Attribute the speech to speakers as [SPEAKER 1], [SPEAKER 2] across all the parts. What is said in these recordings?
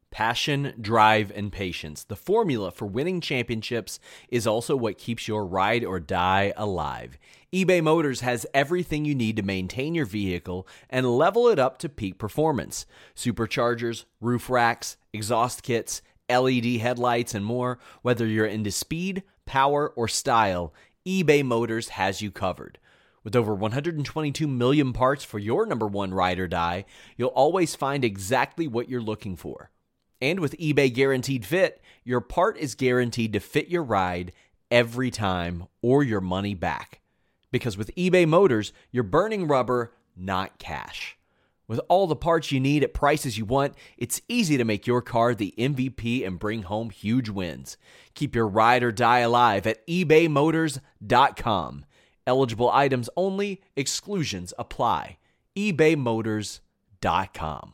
[SPEAKER 1] Passion, drive, and patience. The formula for winning championships is also what keeps your ride or die alive. eBay Motors has everything you need to maintain your vehicle and level it up to peak performance. Superchargers, roof racks, exhaust kits, LED headlights, and more. Whether you're into speed, power, or style, eBay Motors has you covered. With over 122 million parts for your number one ride or die, you'll always find exactly what you're looking for. And with eBay Guaranteed Fit, your part is guaranteed to fit your ride every time or your money back. Because with eBay Motors, you're burning rubber, not cash. With all the parts you need at prices you want, it's easy to make your car the MVP and bring home huge wins. Keep your ride or die alive at ebaymotors.com. Eligible items only, exclusions apply. ebaymotors.com.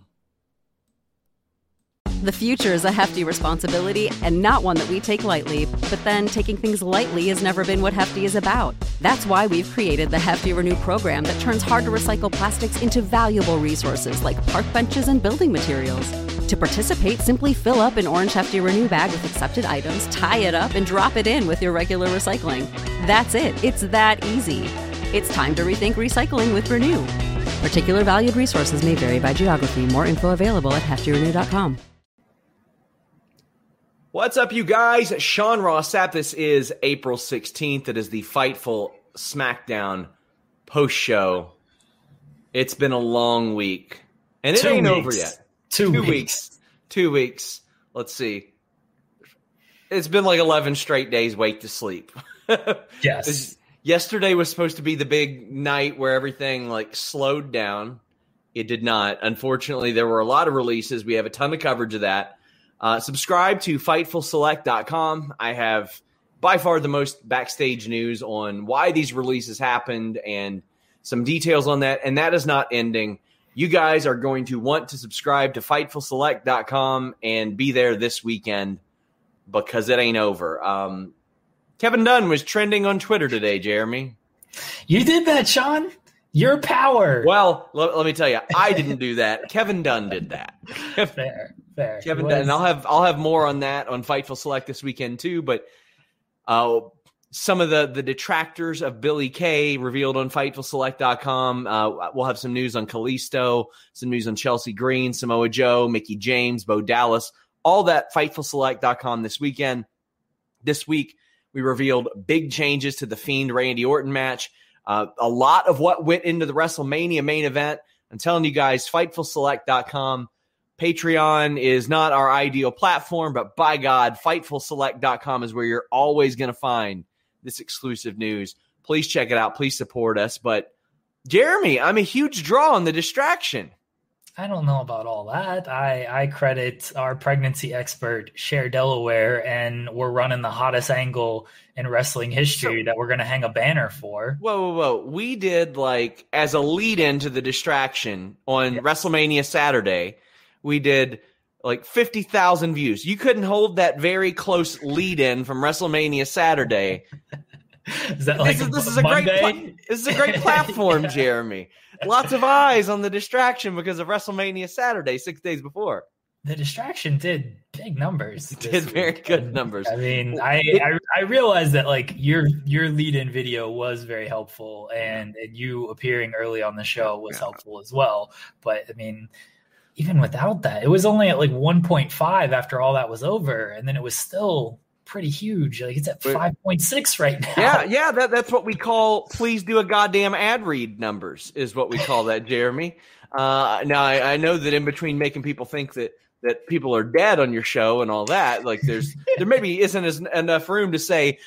[SPEAKER 2] The future is a hefty responsibility and not one that we take lightly. But then taking things lightly has never been what Hefty is about. That's why we've created the Hefty Renew program that turns hard-to-recycle plastics into valuable resources like park benches and building materials. To participate, simply fill up an orange Hefty Renew bag with accepted items, tie it up, and drop it in with your regular recycling. That's it. It's that easy. It's time to rethink recycling with Renew. Particular valued resources may vary by geography. More info available at heftyrenew.com.
[SPEAKER 1] What's up, you guys? Sean Ross Sapp. This is April 16th. It is the Fightful SmackDown post-show. It's been a long week, and it ain't over yet.
[SPEAKER 3] 2 weeks.
[SPEAKER 1] 2 weeks. Let's see. It's been like 11 straight days wait to sleep.
[SPEAKER 3] Yes.
[SPEAKER 1] Yesterday was supposed to be the big night where everything like slowed down. It did not. Unfortunately, there were a lot of releases. We have a ton of coverage of that. Subscribe to FightfulSelect.com. I have by far the most backstage news on why these releases happened and some details on that, and that is not ending. You guys are going to want to subscribe to FightfulSelect.com and be there this weekend because it ain't over. Kevin Dunn was trending on Twitter today, Jeremy.
[SPEAKER 3] You did that, Sean? Your power.
[SPEAKER 1] Well, let me tell you, I didn't do that. Kevin Dunn did that.
[SPEAKER 3] Fair.
[SPEAKER 1] Kevin Dunn, and I'll have more on that on Fightful Select this weekend too. But some of the detractors of Billy Kay revealed on FightfulSelect.com. We'll have some news on Kalisto, some news on Chelsea Green, Samoa Joe, Mickie James, Bo Dallas. All that FightfulSelect.com this weekend. This week we revealed big changes to the Fiend Randy Orton match. A lot of what went into the WrestleMania main event. I'm telling you guys, FightfulSelect.com. Patreon is not our ideal platform, but by God, FightfulSelect.com is where you're always going to find this exclusive news. Please check it out. Please support us. But, Jeremy, I'm a huge draw on the distraction.
[SPEAKER 3] I don't know about all that. I credit our pregnancy expert, Cher Delaware, and we're running the hottest angle in wrestling history that we're going to hang a banner for.
[SPEAKER 1] Whoa. We did, like, as a lead-in to the distraction on WrestleMania Saturday, we did, like, 50,000 views. You couldn't hold that very close lead-in from WrestleMania Saturday.
[SPEAKER 3] Is that like
[SPEAKER 1] this is a great platform, Jeremy. Lots of eyes on the distraction because of WrestleMania Saturday, 6 days before.
[SPEAKER 3] The distraction did big numbers.
[SPEAKER 1] It did very good numbers.
[SPEAKER 3] I mean, I realized that like your lead-in video was very helpful, and you appearing early on the show was helpful as well. But I mean, even without that, it was only at like 1.5 after all that was over, and then it was still pretty huge. Like it's at 5.6 right now.
[SPEAKER 1] Yeah, that's what we call please do a goddamn ad read numbers is what we call that, Jeremy. Now I know that in between making people think that people are dead on your show and all that, like there maybe isn't enough room to say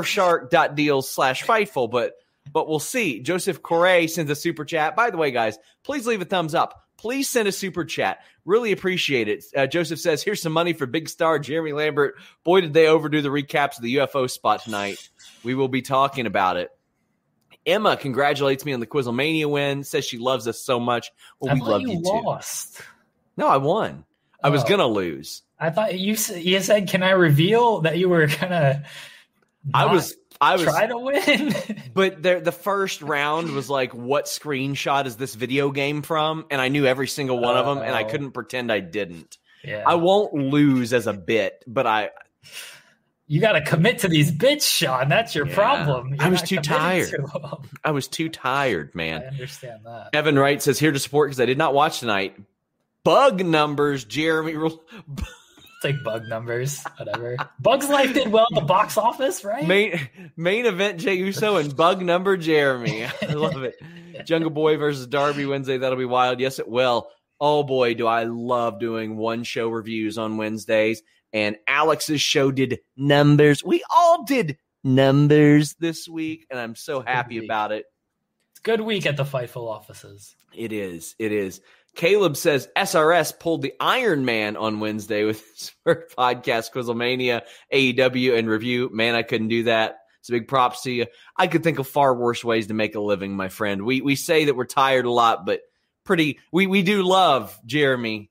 [SPEAKER 1] surfshark.deals/fightful, but we'll see. Joseph Correa sends a super chat. By the way, guys, please leave a thumbs up. Please send a super chat. Really appreciate it. Joseph says, here's some money for big star Jeremy Lambert. Boy, did they overdo the recaps of the UFO spot tonight. We will be talking about it. Emma congratulates me on the Quizlemania win, says she loves us so much. Well, we love you too.
[SPEAKER 3] Lost.
[SPEAKER 1] No, I won. I was going to lose.
[SPEAKER 3] I thought you said, can I reveal that you were going to
[SPEAKER 1] I was
[SPEAKER 3] try to win?
[SPEAKER 1] But the first round was like, what screenshot is this video game from? And I knew every single one of them, and I couldn't pretend I didn't.
[SPEAKER 3] Yeah.
[SPEAKER 1] I won't lose as a bit, but
[SPEAKER 3] you got to commit to these bits, Sean. That's your problem.
[SPEAKER 1] I was too tired. I was too tired, man.
[SPEAKER 3] I understand that.
[SPEAKER 1] Evan Wright says, here to support because I did not watch tonight. Bug numbers, Jeremy.
[SPEAKER 3] It's like bug numbers, whatever. Bugs Life did well at the box office, right?
[SPEAKER 1] Main event, Jey Uso and bug number, Jeremy. I love it. Jungle Boy versus Darby Wednesday. That'll be wild. Yes, it will. Oh, boy, do I love doing one-show reviews on Wednesdays. And Alex's show did numbers. We all did numbers this week, and I'm so happy about it.
[SPEAKER 3] It's a good week at the Fightful offices.
[SPEAKER 1] It is. It is. Caleb says SRS pulled the Iron Man on Wednesday with his first podcast, Quizlemania, AEW, and review. Man, I couldn't do that. It's a big props to you. I could think of far worse ways to make a living, my friend. We say that we're tired a lot, but we do love, Jeremy,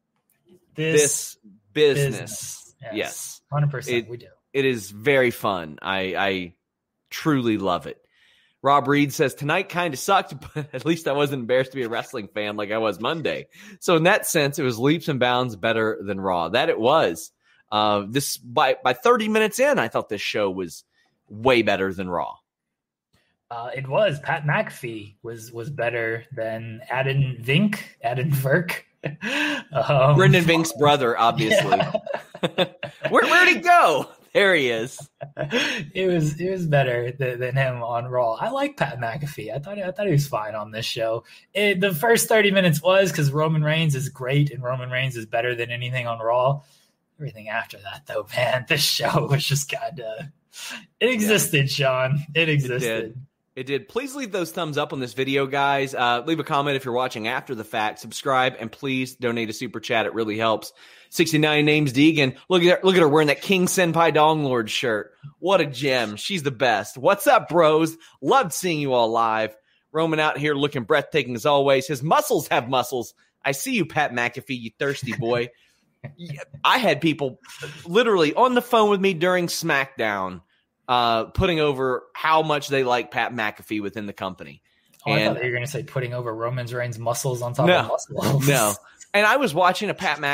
[SPEAKER 1] this business. Yes.
[SPEAKER 3] 100% we do.
[SPEAKER 1] It is very fun. I truly love it. Rob Reed says, tonight kind of sucked, but at least I wasn't embarrassed to be a wrestling fan like I was Monday. So in that sense, it was leaps and bounds better than Raw. That it was. This by 30 minutes in, I thought this show was way better than Raw.
[SPEAKER 3] It was. Pat McAfee was better than Adam Virk.
[SPEAKER 1] Brendan Vink's brother, obviously. Yeah. Where'd he go? There he is.
[SPEAKER 3] It was better than him on Raw. I like Pat McAfee. I thought he was fine on this show. The first 30 minutes was because Roman Reigns is great and Roman Reigns is better than anything on Raw. Everything after that, though, man, this show was just kind of. It existed, Sean. It existed.
[SPEAKER 1] It did. Please leave those thumbs up on this video, guys. Leave a comment if you're watching after the fact. Subscribe, and please donate a super chat. It really helps. 69 names Deegan. Look at her wearing that King Senpai Dong Lord shirt. What a gem. She's the best. What's up, bros? Loved seeing you all live. Roman out here looking breathtaking as always. His muscles have muscles. I see you, Pat McAfee, you thirsty boy. I had people literally on the phone with me during SmackDown putting over how much they like Pat McAfee within the company.
[SPEAKER 3] I thought you were going to say putting over Roman Reigns' muscles on top of muscles.
[SPEAKER 1] No. And I was watching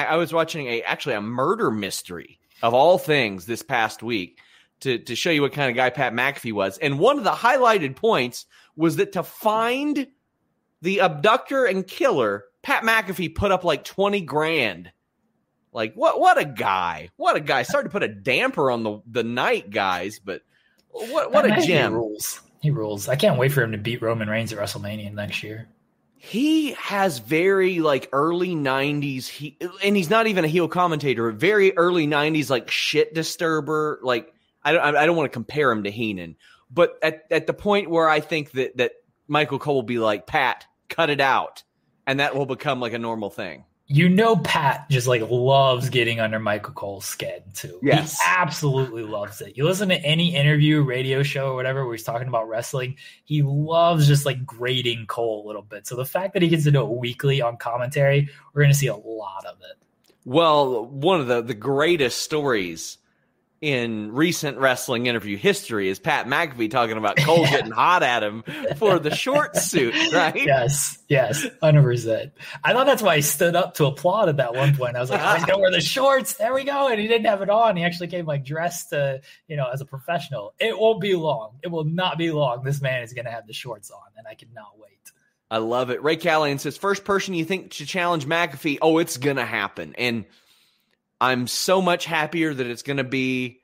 [SPEAKER 1] a murder mystery of all things this past week to show you what kind of guy Pat McAfee was. And one of the highlighted points was that to find the abductor and killer, Pat McAfee put up like $20,000. Like what a guy. What a guy. Started to put a damper on the night, guys, but what a gem.
[SPEAKER 3] He rules. I can't wait for him to beat Roman Reigns at WrestleMania next year.
[SPEAKER 1] He has very like early 90s and he's not even a heel commentator, very early 90s like shit disturber. Like I don't want to compare him to Heenan, but at the point where I think that Michael Cole will be like, Pat, cut it out, and that will become like a normal thing.
[SPEAKER 3] You know, Pat just like loves getting under Michael Cole's skin too.
[SPEAKER 1] Yes.
[SPEAKER 3] He absolutely loves it. You listen to any interview, radio show, or whatever, where he's talking about wrestling, he loves just like grading Cole a little bit. So the fact that he gets to do it weekly on commentary, we're going to see a lot of it.
[SPEAKER 1] Well, one of the greatest stories in recent wrestling interview history is Pat McAfee talking about Cole getting hot at him for the short suit, right?
[SPEAKER 3] Yes, 100%. I thought that's why he stood up to applaud at that one point. I was like, I know where the shorts. There we go. And he didn't have it on. He actually came like dressed to, as a professional. It won't be long. It will not be long. This man is going to have the shorts on, and I cannot wait.
[SPEAKER 1] I love it. Ray Callahan says, first person you think to challenge McAfee, it's going to happen. And I'm so much happier that it's going to be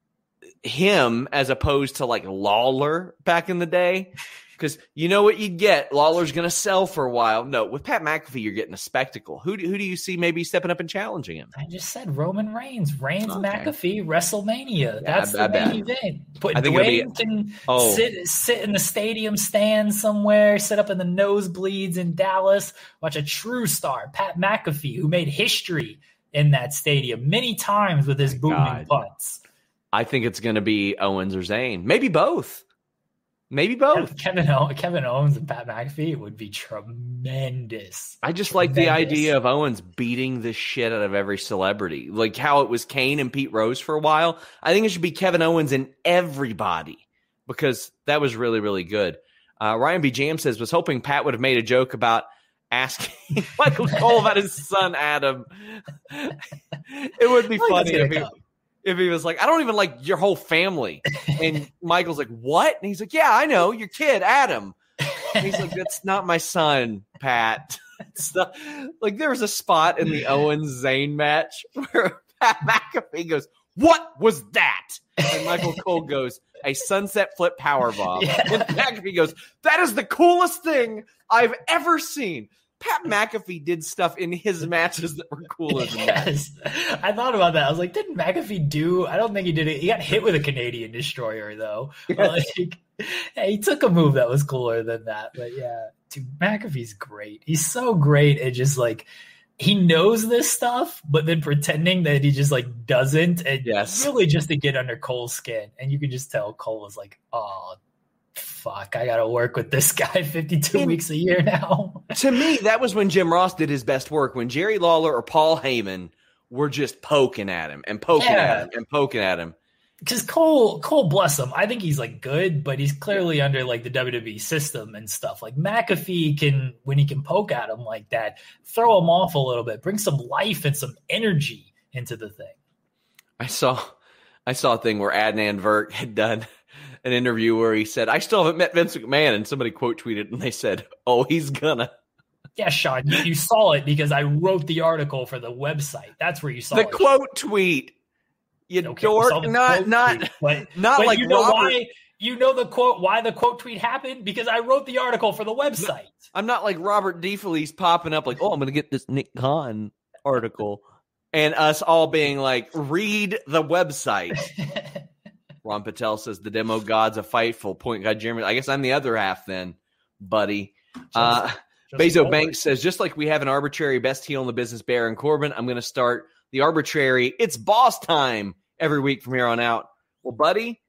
[SPEAKER 1] him as opposed to like Lawler back in the day. Because you know what you get. Lawler's going to sell for a while. No, with Pat McAfee, you're getting a spectacle. Who do you see maybe stepping up and challenging him?
[SPEAKER 3] I just said Roman Reigns. McAfee, WrestleMania. That's the main event. Dwayne can sit in the stadium stand somewhere, sit up in the nosebleeds in Dallas, watch a true star, Pat McAfee, who made history in that stadium many times with his booming punts.
[SPEAKER 1] I think it's going to be Owens or Zayn. Maybe both.
[SPEAKER 3] Kevin Owens and Pat McAfee would be tremendous.
[SPEAKER 1] I just like the idea of Owens beating the shit out of every celebrity. Like how it was Kane and Pete Rose for a while. I think it should be Kevin Owens and everybody because that was really, really good. Ryan B. Jam says, was hoping Pat would have made a joke about asking Michael Cole about his son, Adam. It would be funny if he was like, I don't even like your whole family. And Michael's like, what? And he's like, yeah, I know, your kid, Adam. And he's like, that's not my son, Pat. Not, like, there was a spot in the Owens-Zayn match where Pat McAfee goes, what was that? And Michael Cole goes, a sunset flip powerbomb. Yeah. And McAfee goes, that is the coolest thing I've ever seen. Pat McAfee did stuff in his matches that were cooler than that.
[SPEAKER 3] I thought about that. I was like, didn't McAfee do? I don't think he did it. He got hit with a Canadian Destroyer, though. Like, he took a move that was cooler than that. But yeah, dude, McAfee's great. He's so great. It just like, he knows this stuff, but then pretending that he just like doesn't, and really just to get under Cole's skin. And you can just tell Cole was like, oh, fuck, I got to work with this guy 52 weeks a year now.
[SPEAKER 1] To me, that was when Jim Ross did his best work, when Jerry Lawler or Paul Heyman were just poking at him and poking at him and poking at him.
[SPEAKER 3] Because Cole, bless him, I think he's like good, but he's clearly under like the WWE system and stuff. Like McAfee can, when he can poke at him like that, throw him off a little bit, bring some life and some energy into the thing.
[SPEAKER 1] I saw a thing where Adnan Virk had done an interview where he said, I still haven't met Vince McMahon. And somebody quote tweeted and they said, oh, he's gonna.
[SPEAKER 3] Yeah, Sean, you saw it because I wrote the article for the website. That's where you saw
[SPEAKER 1] the
[SPEAKER 3] it.
[SPEAKER 1] Quote tweet. You dork, not like
[SPEAKER 3] you know
[SPEAKER 1] Robert.
[SPEAKER 3] Why, you know the quote, why the quote tweet happened? Because I wrote the article for the website.
[SPEAKER 1] I'm not like Robert DeFelice popping up like, oh, I'm going to get this Nick Khan article. And us all being like, read the website. Ron Patel says the demo god's a fightful point guy. Jeremy, I guess I'm the other half then, buddy. Bezo Banks says, just like we have an arbitrary best heel in the business, Baron Corbin, I'm going to start the arbitrary it's boss time every week from here on out. Well, buddy,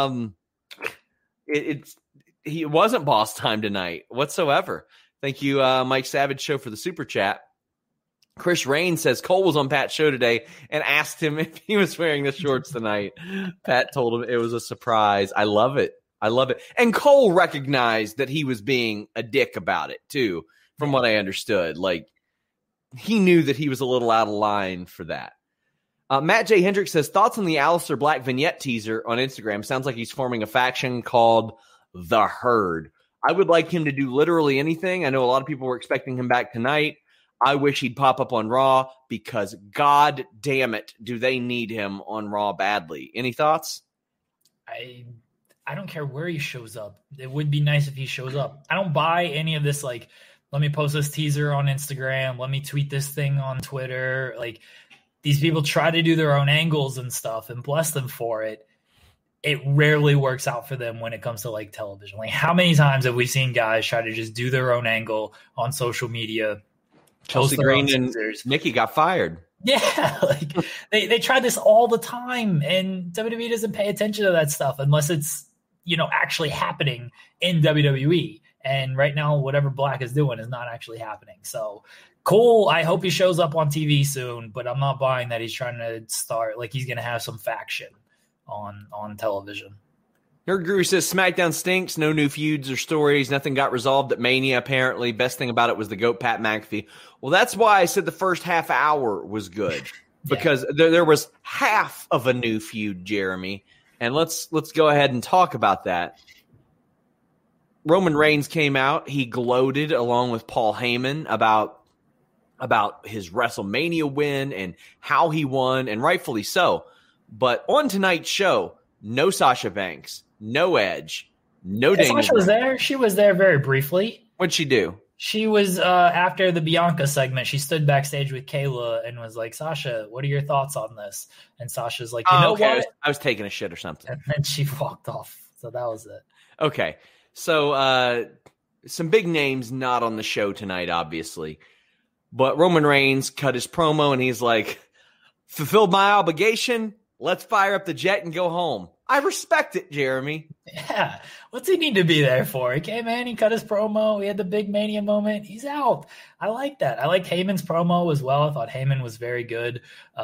[SPEAKER 1] he wasn't boss time tonight whatsoever. Thank you, Mike Savage Show, for the super chat. Chris Rain says Cole was on Pat's show today and asked him if he was wearing the shorts tonight. Pat told him it was a surprise. I love it. And Cole recognized that he was being a dick about it too, from what I understood. Like, he knew that he was a little out of line for that. Matt J. Hendricks says, thoughts on the Aleister Black vignette teaser on Instagram? Sounds like he's forming a faction called The Herd. I would like him to do literally anything. I know a lot of people were expecting him back tonight. I wish he'd pop up on Raw because, God damn it, do they need him on Raw badly. Any thoughts?
[SPEAKER 3] I don't care where he shows up. It would be nice if he shows up. I don't buy any of this, like, let me post this teaser on Instagram. Let me tweet this thing on Twitter. Like, these people try to do their own angles and stuff, and bless them for it. It rarely works out for them when it comes to like television. Like, how many times have we seen guys try to just do their own angle on social media?
[SPEAKER 1] Chelsea Green and Nikki got fired.
[SPEAKER 3] Yeah, like they try this all the time, and WWE doesn't pay attention to that stuff unless it's, actually happening in WWE. And right now, whatever Black is doing is not actually happening. So Cole, I hope he shows up on TV soon, but I'm not buying that he's trying to start, like he's going to have some faction on television.
[SPEAKER 1] Nerd Guru says SmackDown stinks. No new feuds or stories. Nothing got resolved at Mania, apparently. Best thing about it was the GOAT Pat McAfee. Well, that's why I said the first half hour was good. Because there was half of a new feud, Jeremy. And let's go ahead and talk about that. Roman Reigns came out. He gloated along with Paul Heyman about his WrestleMania win and how he won, and rightfully so. But on tonight's show, no Sasha Banks, no Edge, no Daniel.
[SPEAKER 3] Sasha was there. She was there very briefly.
[SPEAKER 1] What'd she do?
[SPEAKER 3] She was after the Bianca segment. She stood backstage with Kayla and was like, "Sasha, what are your thoughts on this?" And Sasha's like, "You know what?
[SPEAKER 1] I was taking a shit or something."
[SPEAKER 3] And then she walked off. So that was it.
[SPEAKER 1] Okay, so some big names not on the show tonight, obviously. But Roman Reigns cut his promo and he's like, "Fulfilled my obligation. Let's fire up the jet and go home." I respect it, Jeremy.
[SPEAKER 3] Yeah. What's he need to be there for? He came in, he cut his promo, he had the big Mania moment. He's out. I like that. I like Heyman's promo as well. I thought Heyman was very good.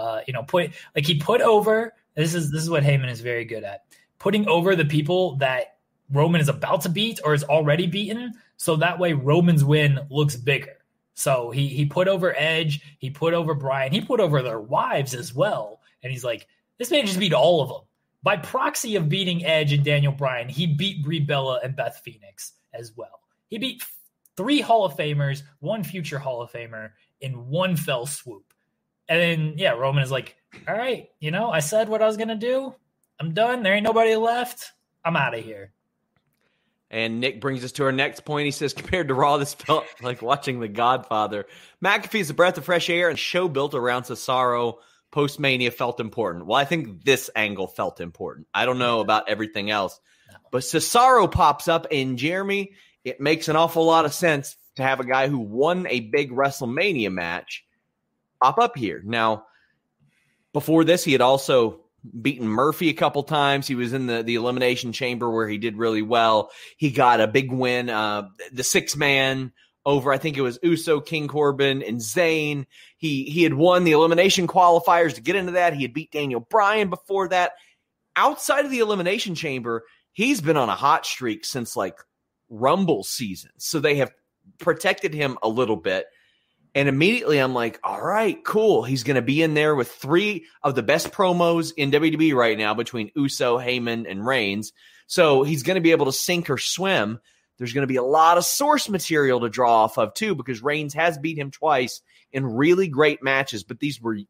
[SPEAKER 3] He put over, this is what Heyman is very good at. Putting over the people that Roman is about to beat or is already beaten, so that way Roman's win looks bigger. So he put over Edge, he put over Bryan, he put over their wives as well. And he's like, this man just beat all of them. By proxy of beating Edge and Daniel Bryan, he beat Brie Bella and Beth Phoenix as well. He beat 3 Hall of Famers, 1 future Hall of Famer in one fell swoop. And then, yeah, Roman is like, all right, I said what I was going to do. I'm done. There ain't nobody left. I'm out of here.
[SPEAKER 1] And Nick brings us to our next point. He says, compared to Raw, this felt like watching The Godfather. McAfee is a breath of fresh air, and the show built around Cesaro post-Mania felt important. Well, I think this angle felt important. I don't know about everything else. But Cesaro pops up, and Jeremy, it makes an awful lot of sense to have a guy who won a big WrestleMania match pop up here. Now, before this, he had also beaten Murphy a couple times. He was in the Elimination Chamber where he did really well. He got a big win, the 6-man over, I think it was Uso, King Corbin, and Zayn. He had won the Elimination qualifiers to get into that. He had beat Daniel Bryan before that. Outside of the Elimination Chamber, he's been on a hot streak since like Rumble season. So they have protected him a little bit. And immediately I'm like, all right, cool. He's going to be in there with 3 of the best promos in WWE right now between Uso, Heyman, and Reigns. So he's going to be able to sink or swim. There's going to be a lot of source material to draw off of too, because Reigns has beat him twice in really great matches, but these were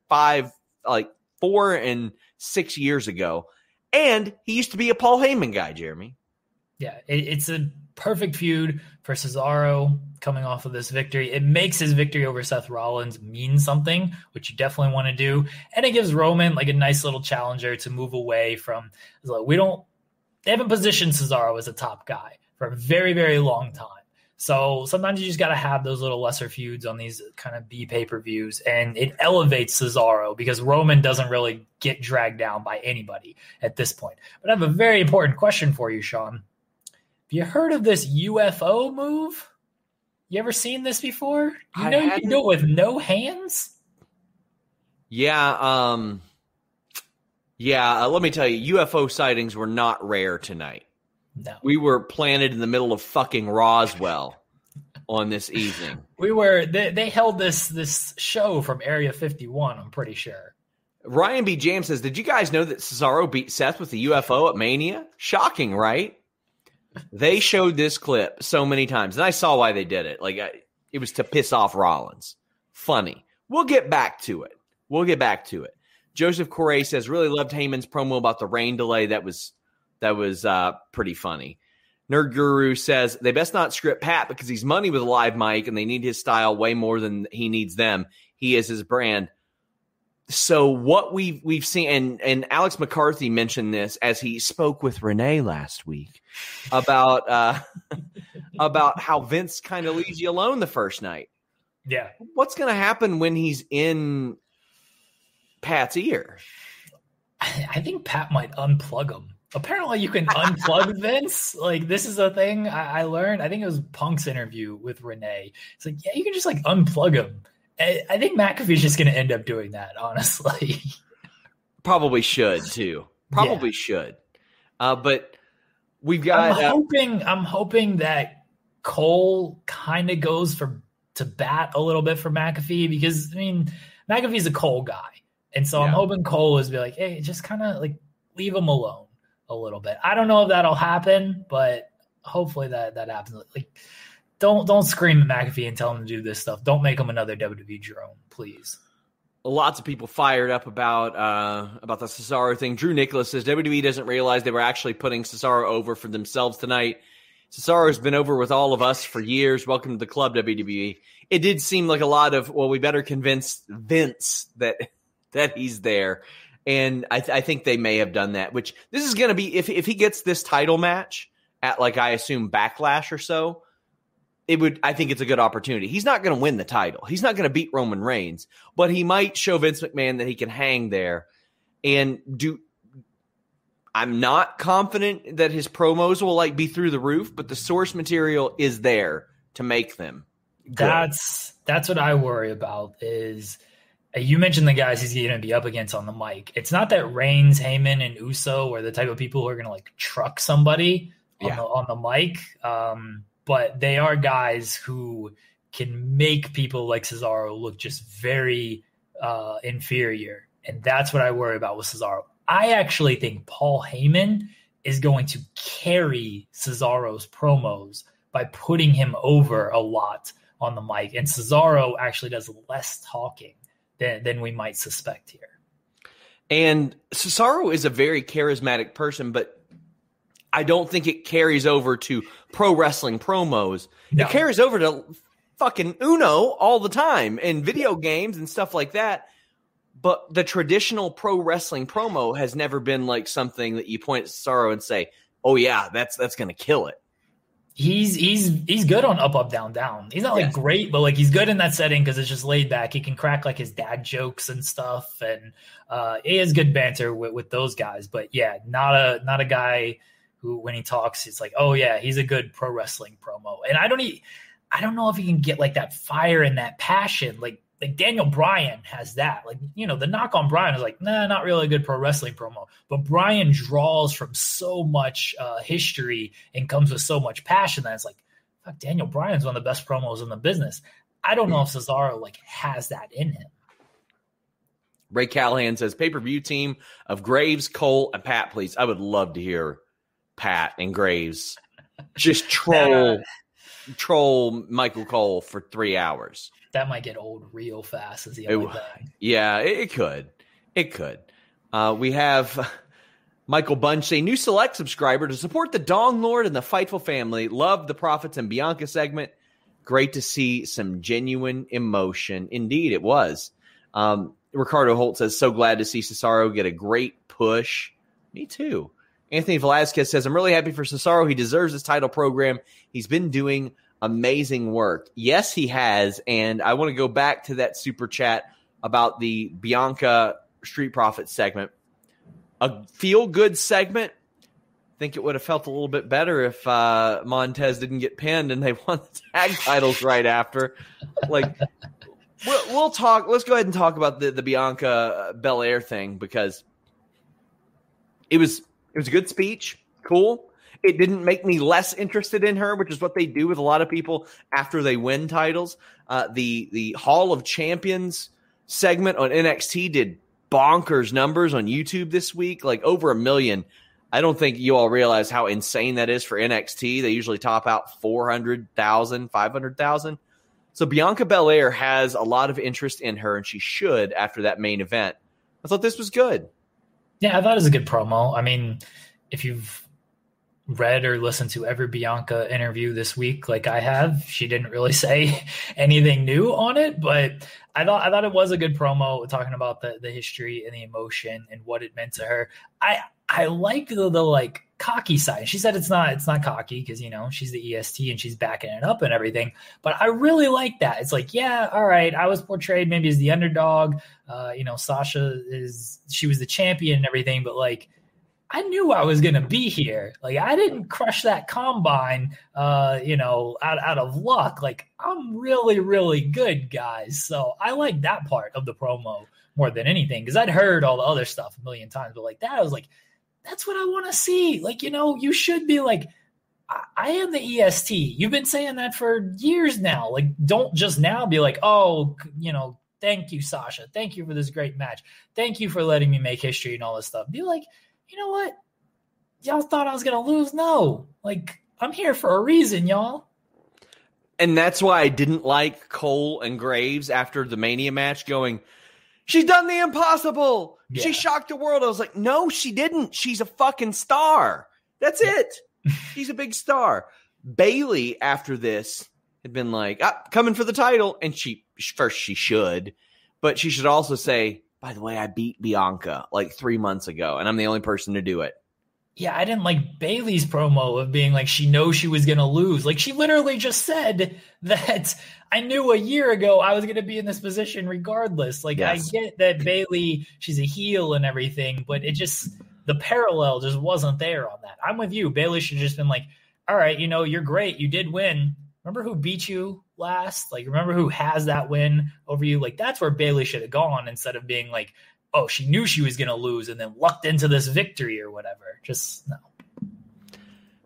[SPEAKER 1] 4 and 6 years ago. And he used to be a Paul Heyman guy, Jeremy.
[SPEAKER 3] Yeah, it's a perfect feud for Cesaro coming off of this victory. It makes his victory over Seth Rollins mean something, which you definitely want to do. And it gives Roman like a nice little challenger to move away from. They haven't positioned Cesaro as a top guy for a very, very long time. So sometimes you just got to have those little lesser feuds on these kind of B pay-per-views, and it elevates Cesaro because Roman doesn't really get dragged down by anybody at this point. But I have a very important question for you, Sean. Have you heard of this UFO move? You ever seen this before? You can do it with no hands?
[SPEAKER 1] Yeah. Let me tell you, UFO sightings were not rare tonight.
[SPEAKER 3] No.
[SPEAKER 1] We were planted in the middle of fucking Roswell on this evening.
[SPEAKER 3] They held this show from Area 51, I'm pretty sure.
[SPEAKER 1] Ryan B. James says, did you guys know that Cesaro beat Seth with the UFO at Mania? Shocking, right? They showed this clip so many times, and I saw why they did it. It was to piss off Rollins. Funny. We'll get back to it. Joseph Correa says, really loved Heyman's promo about the rain delay. That was pretty funny. Nerd Guru says, they best not script Pat because he's money with a live mic, and they need his style way more than he needs them. He is his brand. So what we've seen, and Alex McCarthy mentioned this as he spoke with Renee last week about how Vince kind of leaves you alone the first night.
[SPEAKER 3] Yeah.
[SPEAKER 1] What's going to happen when he's in Pat's ear?
[SPEAKER 3] I think Pat might unplug him. Apparently you can unplug Vince. This is a thing I learned. I think it was Punk's interview with Renee. It's like, yeah, you can just unplug him. I think McAfee's just going to end up doing that, honestly.
[SPEAKER 1] Probably should too. Should. But we've got.
[SPEAKER 3] I'm hoping that Cole kind of goes to bat a little bit for McAfee because McAfee's a Cole guy, and so I'm hoping Cole is be like, hey, just kind of leave him alone a little bit. I don't know if that'll happen, but hopefully that happens. Don't scream at McAfee and tell him to do this stuff. Don't make him another WWE Jerome, please.
[SPEAKER 1] Lots of people fired up about the Cesaro thing. Drew Nicholas says WWE doesn't realize they were actually putting Cesaro over for themselves tonight. Cesaro's been over with all of us for years. Welcome to the club, WWE. It did seem like a lot of, well, we better convince Vince that he's there. And I think they may have done that, which this is going to be, if he gets this title match at I assume Backlash or so, I think it's a good opportunity. He's not going to win the title. He's not going to beat Roman Reigns, but he might show Vince McMahon that he can hang there and I'm not confident that his promos will be through the roof, but the source material is there to make them good.
[SPEAKER 3] That's what I worry about is you mentioned the guys he's going to be up against on the mic. It's not that Reigns, Heyman, and Uso are the type of people who are going to truck somebody on the mic. But they are guys who can make people like Cesaro look just very inferior. And that's what I worry about with Cesaro. I actually think Paul Heyman is going to carry Cesaro's promos by putting him over a lot on the mic. And Cesaro actually does less talking than we might suspect here.
[SPEAKER 1] And Cesaro is a very charismatic person, but I don't think it carries over to pro wrestling promos. No. It carries over to fucking Uno all the time and video games and stuff like that. But the traditional pro wrestling promo has never been like something that you point at Cesaro and say, "Oh yeah, that's going to kill it."
[SPEAKER 3] He's good on up, down, down. He's not like great, but like he's good in that setting because it's just laid back. He can crack like his dad jokes and stuff, and he has good banter with those guys. But yeah, not a guy who when he talks, it's like, oh yeah, he's a good pro wrestling promo. And I don't know if he can get like that fire and that passion like Daniel Bryan has that. Like, you know, the knock on Bryan is like, nah, not really a good pro wrestling promo. But Bryan draws from so much history and comes with so much passion that it's like, fuck, Daniel Bryan's one of the best promos in the business. I don't know if Cesaro like has that in him.
[SPEAKER 1] Ray Callahan says, pay-per-view team of Graves, Cole, and Pat, please. I would love to hear Pat and Graves just troll Michael Cole for 3 hours.
[SPEAKER 3] That might get old real fast as he like that.
[SPEAKER 1] Yeah, it could. It could. We have Michael Bunch, a new select subscriber to support the Dong Lord and the Fightful family. Love the Profits and Bianca segment. Great to see some genuine emotion. Indeed, it was. Ricardo Holt says, so glad to see Cesaro get a great push. Me too. Anthony Velasquez says, I'm really happy for Cesaro. He deserves this title program. He's been doing amazing work. Yes, he has. And I want to go back to that super chat about the Bianca Street Profits segment. A feel-good segment. I think it would have felt a little bit better if Montez didn't get pinned and they won the tag titles right after. Like, we'll talk. Let's go ahead and talk about the Bianca Belair thing because it was a good speech. Cool. It didn't make me less interested in her, which is what they do with a lot of people after they win titles. The Hall of Champions segment on NXT did bonkers numbers on YouTube this week, like over 1 million. I don't think you all realize how insane that is for NXT. They usually top out 400,000, 500,000. So Bianca Belair has a lot of interest in her, and she should after that main event. I thought this was good.
[SPEAKER 3] Yeah, I thought it was a good promo. I mean, if you've read or listened to every Bianca interview this week like I have, she didn't really say anything new on it, but I thought it was a good promo talking about the history and the emotion and what it meant to her. I like the like cocky side. She said it's not cocky because, you know, she's the EST and she's backing it up and everything, but I really like that. It's like, yeah, all right, I was portrayed maybe as the underdog. You know, Sasha she was the champion and everything, but like, I knew I was going to be here. Like, I didn't crush that combine, you know, out of luck. Like, I'm really, really good, guys. So I like that part of the promo more than anything because I'd heard all the other stuff a million times. But like that, I was like, that's what I want to see. Like, you know, you should be like, I am the EST. You've been saying that for years now. Like, don't just now be like, oh, you know, thank you, Sasha. Thank you for this great match. Thank you for letting me make history and all this stuff. Be like, you know what? Y'all thought I was going to lose? No. Like, I'm here for a reason, y'all.
[SPEAKER 1] And that's why I didn't like Cole and Graves after the Mania match going, she's done the impossible. Yeah. She shocked the world. I was like, no, she didn't. She's a fucking star. That's it. She's a big star. Bayley, after this, had been like, coming for the title. And she should. But she should also say, by the way, I beat Bianca like 3 months ago, and I'm the only person to do it.
[SPEAKER 3] Yeah, I didn't like Bayley's promo of being like she knows she was going to lose. Like, she literally just said that I knew a year ago I was going to be in this position regardless. Like, yes. I get that Bayley, she's a heel and everything, but it just, the parallel just wasn't there on that. I'm with you. Bayley should have just been like, all right, you know, you're great. You did win. Remember who beat you last? Like, remember who has that win over you? Like, that's where Bayley should have gone instead of being like, oh, she knew she was going to lose and then lucked into this victory or whatever. Just no.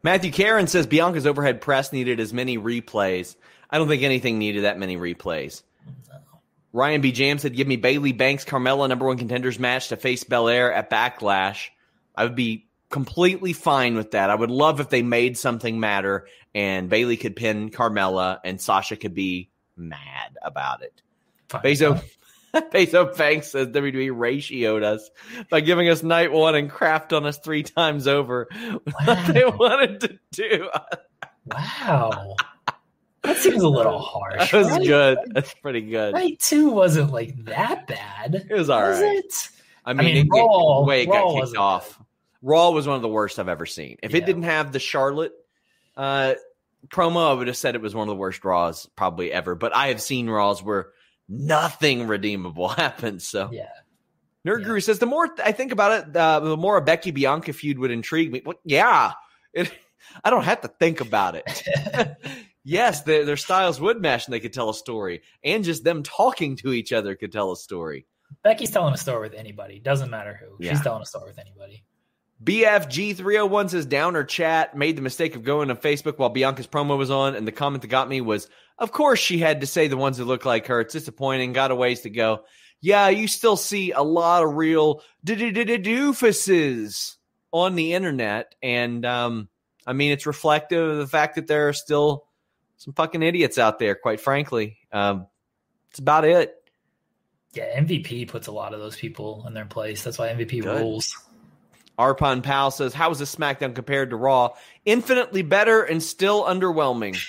[SPEAKER 1] Matthew Karen says Bianca's overhead press needed as many replays. I don't think anything needed that many replays. No. Ryan B. Jam said, give me Bayley, Banks, Carmella, number one contenders match to face Belair at Backlash. I would be completely fine with that. I would love if they made something matter and Bayley could pin Carmella and Sasha could be mad about it. Bezo Banks says WWE ratioed us by giving us night one and crapped on us 3 times over. Wow. What they wanted to do.
[SPEAKER 3] Wow. That seems a little harsh.
[SPEAKER 1] That was good. That's pretty good.
[SPEAKER 3] Night 2 wasn't like that bad.
[SPEAKER 1] It was all right.
[SPEAKER 3] It?
[SPEAKER 1] I mean Raw, the way it got kicked off. Good. Raw was one of the worst I've ever seen. If it didn't have the Charlotte promo, I would have said it was one of the worst Raws probably ever. But I have seen Raws where nothing redeemable happens. So Nerd Guru says, the more I think about it, the more a Becky Bianca feud would intrigue me. Well, I don't have to think about it. Yes, their styles would mesh and they could tell a story. And just them talking to each other could tell a story.
[SPEAKER 3] Becky's telling a story with anybody. Doesn't matter who. She's telling a story with anybody.
[SPEAKER 1] BFG301 says, Downer chat made the mistake of going on Facebook while Bianca's promo was on, and the comment that got me was, of course she had to say the ones that look like her. It's disappointing. Got a ways to go. Yeah, you still see a lot of real doofuses on the internet, and I mean, it's reflective of the fact that there are still some fucking idiots out there, quite frankly. It's about it.
[SPEAKER 3] Yeah, MVP puts a lot of those people in their place. That's why MVP rules.
[SPEAKER 1] Arpon Pal says, how is this SmackDown compared to Raw? Infinitely better and still underwhelming.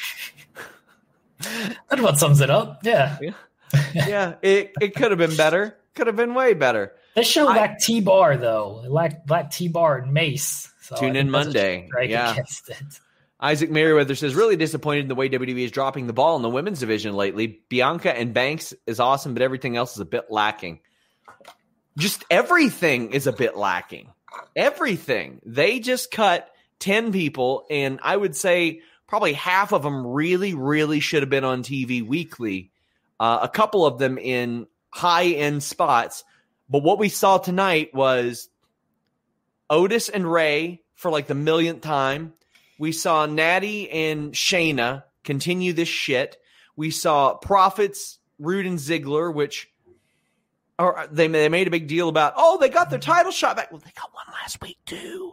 [SPEAKER 3] That about sums it up. Yeah.
[SPEAKER 1] It could have been better. Could have been way better.
[SPEAKER 3] This show lacked T-Bar, though. It lacked T-Bar and Mace. So
[SPEAKER 1] tune in Monday.
[SPEAKER 3] Against it.
[SPEAKER 1] Isaac Merriweather says, really disappointed in the way WWE is dropping the ball in the women's division lately. Bianca and Banks is awesome, but everything else is a bit lacking. Just everything is a bit lacking. Everything. They just cut 10 people, and I would say probably half of them really, really should have been on TV weekly. A couple of them in high-end spots. But what we saw tonight was Otis and Ray for like the millionth time. We saw Natty and Shayna continue this shit. We saw Profits, Rude, and Ziggler, which they made a big deal about, they got their title shot back. Well, they got one last week, too.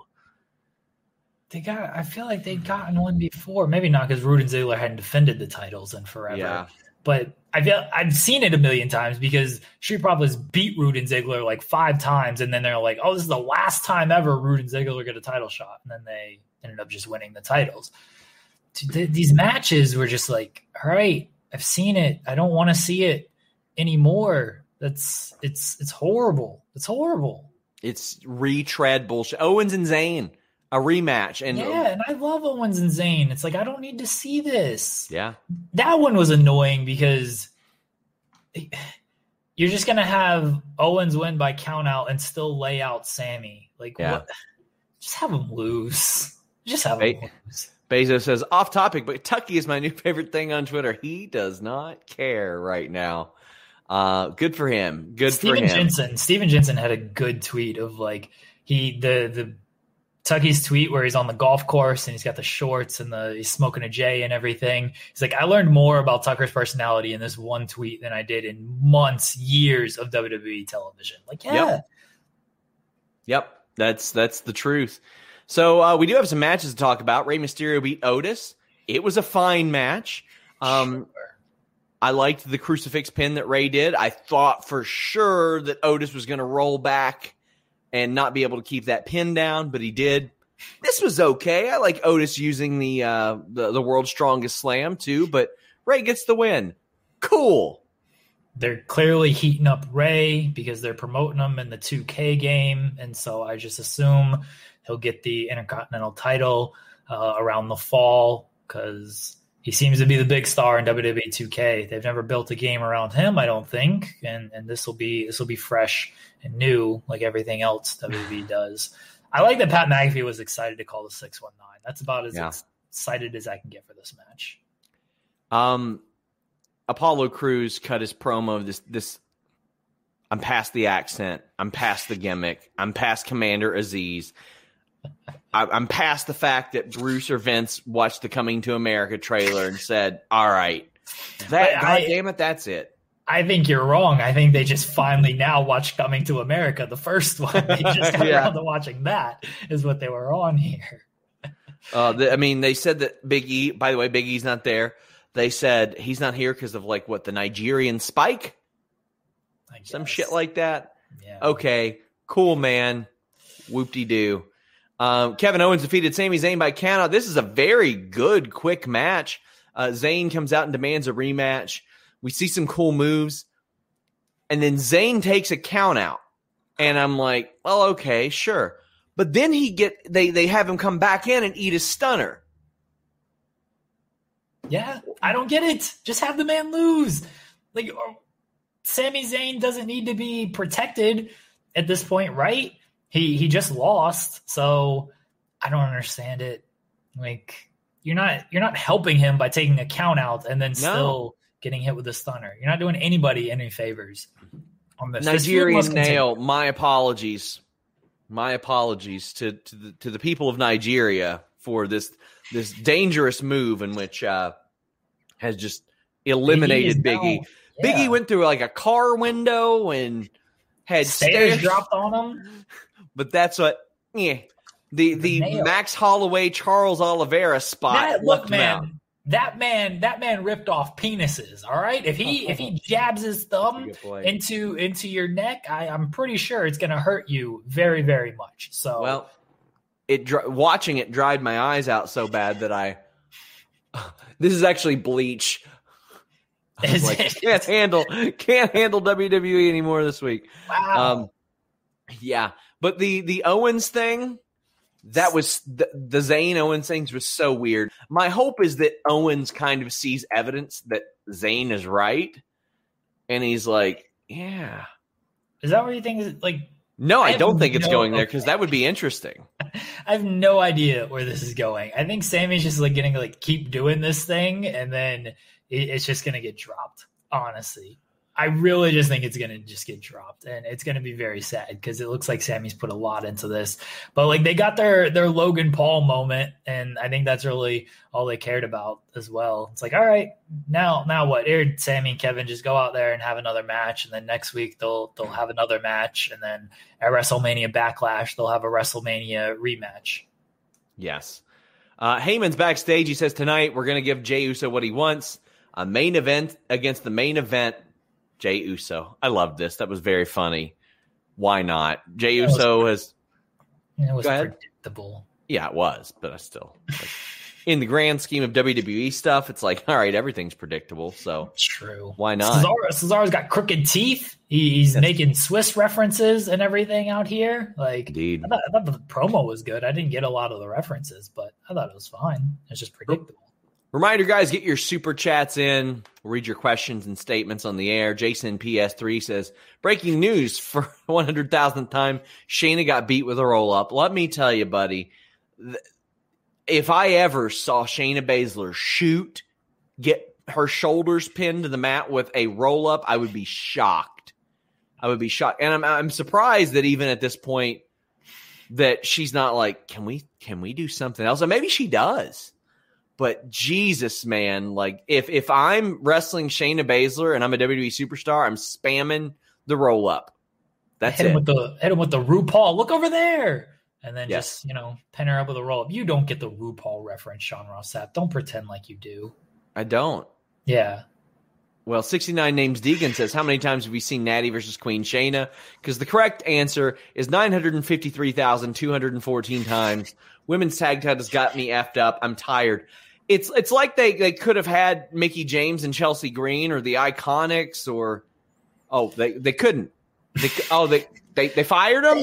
[SPEAKER 3] I feel like they'd gotten one before. Maybe not because Rude and Ziggler hadn't defended the titles in forever. Yeah. But I've seen it a million times because Street Profits beat Rude and Ziggler like 5 times. And then they're like, this is the last time ever Rude and Ziggler get a title shot. And then they ended up just winning the titles. These matches were just like, all right, I've seen it. I don't want to see it anymore. It's horrible. It's horrible.
[SPEAKER 1] It's retread bullshit. Owens and Zayn, a rematch. And
[SPEAKER 3] I love Owens and Zayn. It's like, I don't need to see this.
[SPEAKER 1] Yeah.
[SPEAKER 3] That one was annoying because you're just going to have Owens win by count out and still lay out Sammy. Like, what? Just have him lose. Just have him lose.
[SPEAKER 1] Bezos says, off topic, but Tucky is my new favorite thing on Twitter. He does not care right now. Good for him. Steven
[SPEAKER 3] Jensen had a good tweet of like the Tucky's tweet where he's on the golf course and he's got the shorts and he's smoking a J and everything. He's like, I learned more about Tucker's personality in this one tweet than I did in years of WWE television. Like,
[SPEAKER 1] Yep. That's the truth. So we do have some matches to talk about. Rey Mysterio beat Otis. It was a fine match. Sure. I liked the crucifix pin that Rey did. I thought for sure that Otis was going to roll back and not be able to keep that pin down, but he did. This was okay. I like Otis using the world's strongest slam too, but Rey gets the win. Cool.
[SPEAKER 3] They're clearly heating up Rey because they're promoting him in the 2K game, and so I just assume he'll get the Intercontinental title around the fall because he seems to be the big star in WWE 2K. They've never built a game around him, I don't think, and this will be fresh and new like everything else WWE does. I like that Pat McAfee was excited to call the 619. That's about as excited as I can get for this match.
[SPEAKER 1] Apollo Crews cut his promo of this. I'm past the accent. I'm past the gimmick. I'm past Commander Aziz. I'm past the fact that Bruce or Vince watched the Coming to America trailer and said, all right, God damn it, that's it.
[SPEAKER 3] I think you're wrong. I think they just finally now watch Coming to America, the first one. They just got around to watching that is what they were on here.
[SPEAKER 1] They said that Big E, by the way, Big E's not there. They said he's not here because of the Nigerian spike? Some shit like that?
[SPEAKER 3] Yeah.
[SPEAKER 1] Okay, cool, man. Whoop-de-doo. Kevin Owens defeated Sami Zayn by countout. This is a very good, quick match. Zayn comes out and demands a rematch. We see some cool moves. And then Zayn takes a count out. And I'm like, well, okay, sure. But then they have him come back in and eat a stunner.
[SPEAKER 3] Yeah, I don't get it. Just have the man lose. Sami Zayn doesn't need to be protected at this point, right? He just lost, so I don't understand it. You're not helping him by taking a count out and then still getting hit with a stunner. You're not doing anybody any favors on this.
[SPEAKER 1] Nigerian Nail, my apologies. My apologies to the people of Nigeria for this dangerous move in which has just eliminated Big E. Yeah. Big E went through a car window and had stairs
[SPEAKER 3] dropped on him.
[SPEAKER 1] But that's what the Max Holloway, Charles Oliveira spot.
[SPEAKER 3] Look, man, that man ripped off penises. All right, if he jabs his thumb into your neck, I'm pretty sure it's going to hurt you very, very much. So
[SPEAKER 1] well, watching it dried my eyes out so bad that this is actually Bleach. Can't handle WWE anymore this week.
[SPEAKER 3] Wow.
[SPEAKER 1] Yeah, but the Owens thing, that was the Zayn Owens things was so weird. My hope is that Owens kind of sees evidence that Zayn is right, and he's like, yeah.
[SPEAKER 3] Is that what you think?
[SPEAKER 1] No, I don't think it's going there because that would be interesting.
[SPEAKER 3] I have no idea where this is going. I think Sammy's just getting to keep doing this thing, and then it's just going to get dropped, honestly. I really just think it's going to just get dropped, and it's going to be very sad because it looks like Sammy's put a lot into this. But they got their Logan Paul moment, and I think that's really all they cared about as well. It's all right, now what? Here, Sammy and Kevin just go out there and have another match, and then next week they'll have another match, and then at WrestleMania Backlash they'll have a WrestleMania rematch.
[SPEAKER 1] Yes. Heyman's backstage. He says tonight we're going to give Jey Uso what he wants. A main event against the main event. Jey Uso. I loved this. That was very funny. Why not? Jey Uso has...
[SPEAKER 3] It was predictable.
[SPEAKER 1] Yeah, it was, but I still... in the grand scheme of WWE stuff, it's all right, everything's predictable, so...
[SPEAKER 3] True.
[SPEAKER 1] Why not?
[SPEAKER 3] Cesaro's got crooked teeth. He's making Swiss references and everything out here.
[SPEAKER 1] Indeed.
[SPEAKER 3] I thought the promo was good. I didn't get a lot of the references, but I thought it was fine. It's just predictable.
[SPEAKER 1] Reminder, guys, get your super chats in. We'll read your questions and statements on the air. Jason PS3 says, breaking news for 100,000th time, Shayna got beat with a roll-up. Let me tell you, buddy, if I ever saw Shayna Baszler get her shoulders pinned to the mat with a roll-up, I would be shocked. And I'm surprised that even at this point that she's not can we do something else? And maybe she does. But Jesus, man, if I'm wrestling Shayna Baszler and I'm a WWE superstar, I'm spamming the roll up. That's
[SPEAKER 3] hit
[SPEAKER 1] it.
[SPEAKER 3] Hit him with the RuPaul. Look over there, and then just pin her up with a roll up. You don't get the RuPaul reference, Sean Ross Sapp. Don't pretend like you do.
[SPEAKER 1] I don't.
[SPEAKER 3] Yeah.
[SPEAKER 1] Well, 69 Names Deegan says, how many times have we seen Natty versus Queen Shayna? Because the correct answer is 953,214 times. Women's tag titles got me effed up. I'm tired. It's like they could have had Mickie James and Chelsea Green or the Iconics or they couldn't. They fired them.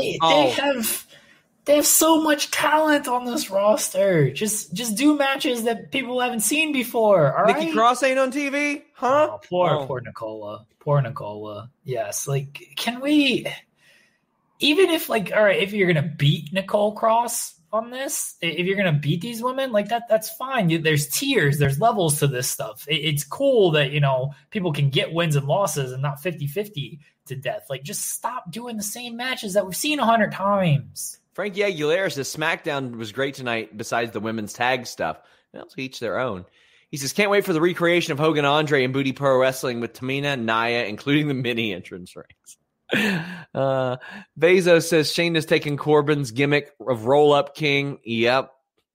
[SPEAKER 3] They have so much talent on this roster. Just do matches that people haven't seen before. All
[SPEAKER 1] Nikki Cross ain't on TV, huh?
[SPEAKER 3] Poor Nicola. Poor Nicola. Yes, can we? Even if all right, if you're gonna beat Nicole Cross on this, if you're going to beat these women that's fine. There's tiers, there's levels to this stuff. It's cool that, people can get wins and losses and not 50-50 to death. Just stop doing the same matches that we've seen 100 times.
[SPEAKER 1] Frankie Aguilera says SmackDown was great tonight besides the women's tag stuff. Well, to each their own. He says, can't wait for the recreation of Hogan Andre and Booty Pro Wrestling with Tamina and Nia, including the mini entrance rings. Bezos says Shayna's taking Corbin's gimmick of Roll-Up King. Yep.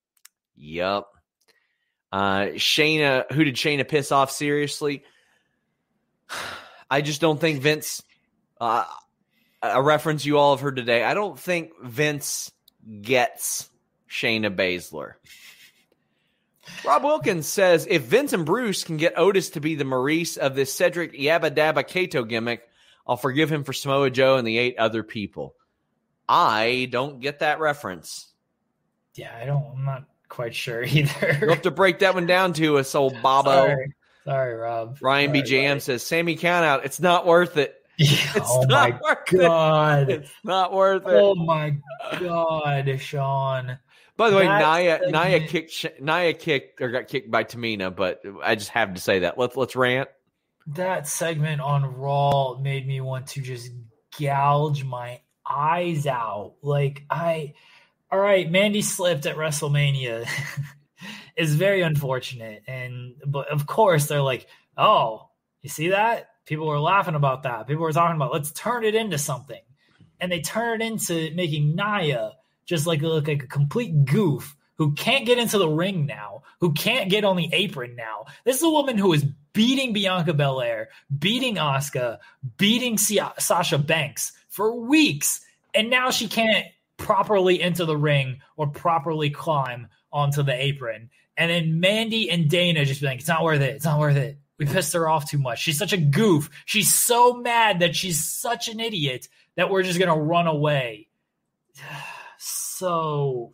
[SPEAKER 1] Shayna, who did Shayna piss off seriously? I just don't think Vince, a reference you all have heard today, I don't think Vince gets Shayna Baszler. Rob Wilkins says, if Vince and Bruce can get Otis to be the Maurice of this Cedric Yabba Dabba Kato gimmick, I'll forgive him for Samoa Joe and the 8 other people. I don't get that reference.
[SPEAKER 3] Yeah, I'm not quite sure either.
[SPEAKER 1] You'll have to break that one down to us, old Bobo.
[SPEAKER 3] Sorry, Rob.
[SPEAKER 1] Ryan BJM says, Sammy Countout, it's not worth it.
[SPEAKER 3] Oh my God.
[SPEAKER 1] It's not worth it.
[SPEAKER 3] Oh my God, Sean.
[SPEAKER 1] By the way, Nia kicked or got kicked by Tamina, but I just have to say that. Let's rant.
[SPEAKER 3] That segment on Raw made me want to just gouge my eyes out. All right, Mandy slipped at WrestleMania. It's very unfortunate. But of course they're like, oh, you see that? People were laughing about that. People were talking about, let's turn it into something. And they turn it into making Nia just look like a complete goof who can't get into the ring now, who can't get on the apron now. This is a woman who is beating Bianca Belair, beating Asuka, beating Sasha Banks for weeks. And now she can't properly enter the ring or properly climb onto the apron. And then Mandy and Dana just be like, it's not worth it. It's not worth it. We pissed her off too much. She's such a goof. She's so mad that she's such an idiot that we're just going to run away. So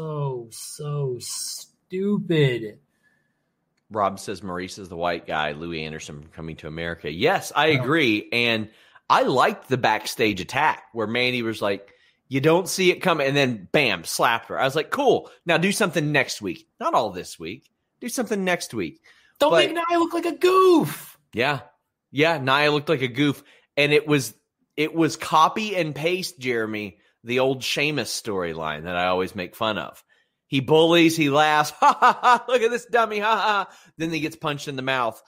[SPEAKER 3] stupid.
[SPEAKER 1] Rob says Maurice is the white guy, Louis Anderson from Coming to America. Yes, I agree. And I liked the backstage attack where Mandy was like, you don't see it coming, and then bam, slapped her. I was like, cool. Now do something next week. Not all this week. Do something next week.
[SPEAKER 3] Don't make Nia look like a goof.
[SPEAKER 1] Yeah. Nia looked like a goof. And it was copy and paste, Jeremy, the old Sheamus storyline that I always make fun of. He bullies, he laughs, ha ha ha, look at this dummy, ha ha. Then he gets punched in the mouth.